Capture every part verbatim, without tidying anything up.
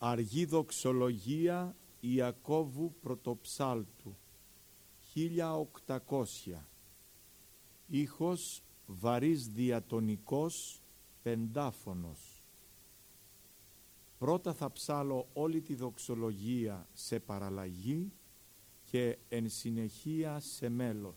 Αργή δοξολογία Ιακώβου Πρωτοψάλτου, χίλια οκτακόσια. Ήχος βαρύς διατονικός, πεντάφωνος. Πρώτα θα ψάλω όλη τη δοξολογία σε παραλλαγή και εν συνεχεία σε μέλος.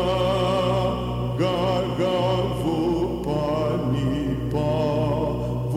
Ga ga vu pa ni pa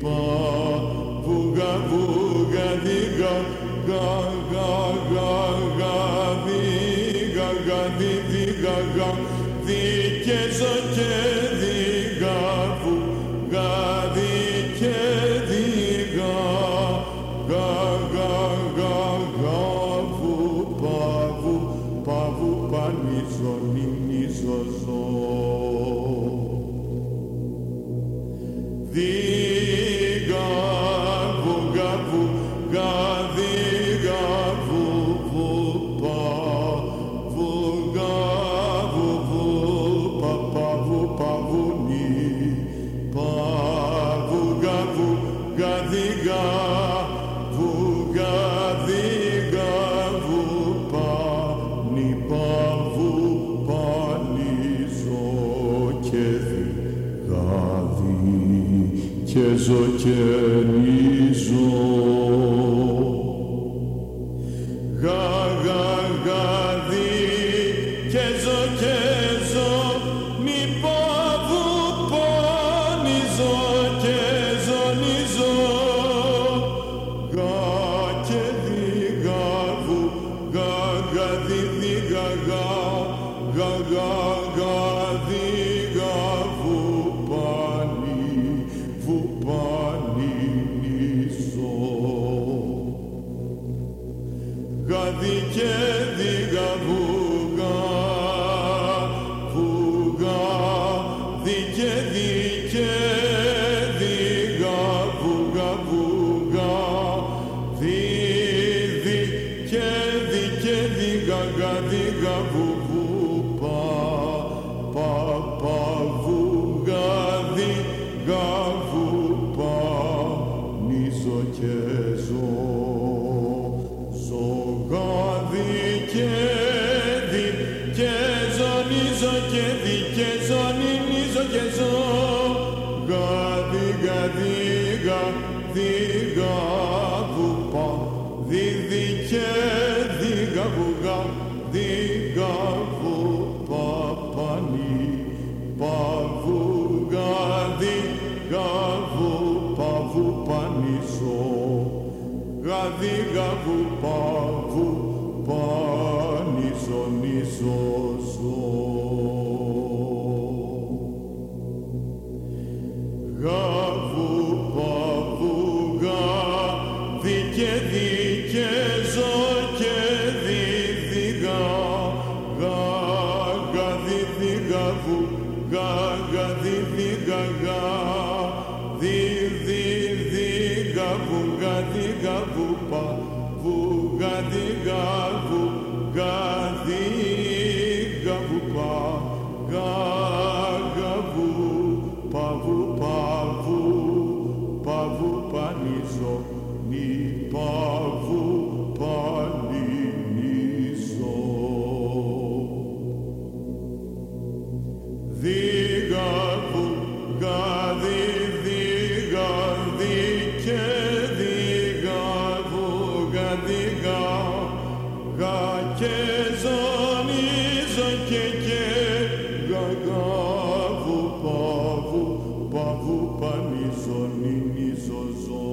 πα βουγα βουγα δίγα γα γα γα γα δίγα γα δι δίγα γα δι και ζω και δίγα βουγα δι και δίγα γα γα γα γα βου πα βου πα βου πα νίζο νι νίζο ζω δίγα βουγα βουγα δίγα βου βου πα βουγα βου βου πα πα βου πα βου νι πα βουγα βουγα δίγα βουγα δίγα βου πα νι πα βου πα νίζο και δίγα δι και ζω και νίζω γα γα γα δι και ζω και ζω μη πα βου πα νίζω και ζω νίζω γα και δι γα βου γα γα δι δι γα γα γα γα γα δι γα βου πα νι βου πα νι νίζω γα δι και δι γα βουγα βουγα δι και δι και δι γα βουγα βουγα δι δι και δι και δι γα γα δι γα βου βου πα πα πα βουγα δι γα βου πα νίζω και ζω ζω γα δι και δι και ζω νίζω και δι και ζω νι νίζω και ζω γα δι γα δι γα δι γα βου πα δι δι και δι γα βουγα δι γα βου πα πα νι πα βουγα δι γα βου πα βου πα νίζω γα δι γα βου πα βου πα νίζω νίζω ζω γα βου πα βουγα δι και δι και ζω και δι δι γα γα γα δι δι γα βου γα γα δι δι γα γα δι δι δι γα βουγα δι γα βου πα βουγα δι γα βουγα δι γα βου πα γα γα βου πα βου πα βου πα βου πα νίζω νι πα βου πα νι νίζω δι γα βουγα δι δι γα δι και δι γα βουγα δι γα γα και ζω νίζω και και γα γα βου πα βου πα βου πα νίζω νι νίζω ζω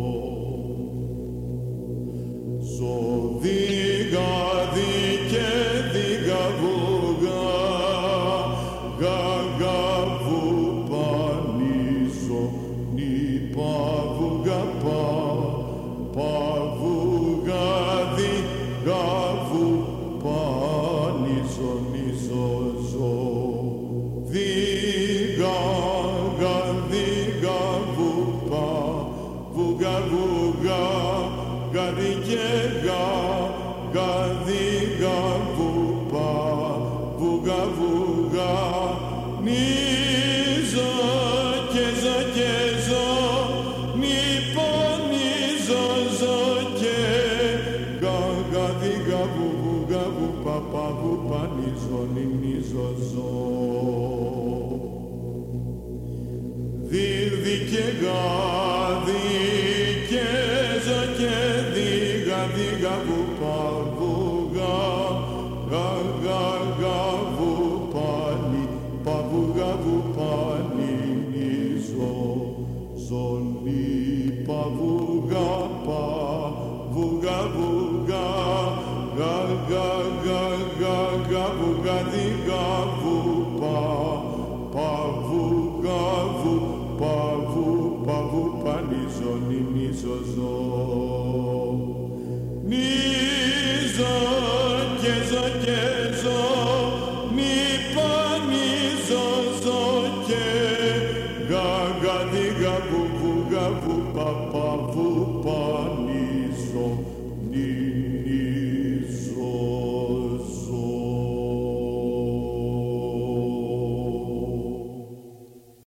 ζω δι γα δι και δι γα βουγα γα γα βου πα νίζω νι πα βουγα πα πα βουγα δι γα βου πα νίζω νίζω ζω δι γα γα δι γα βου πα βουγα βουγα γα δι και γα γα δι γα βου πα βουγα βουγα νίζω και ζω και ζω μη πα νίζω ζω και γα γα δι γα βου βουγα βου πα πα βου πα νίζω νι νίζω ζω δι δι και γα δι και ζω και δι γα δι γα βου πα βουγα γα γα γα βου πα νι πα βουγα βου πα νι νίζω ζω νι παπα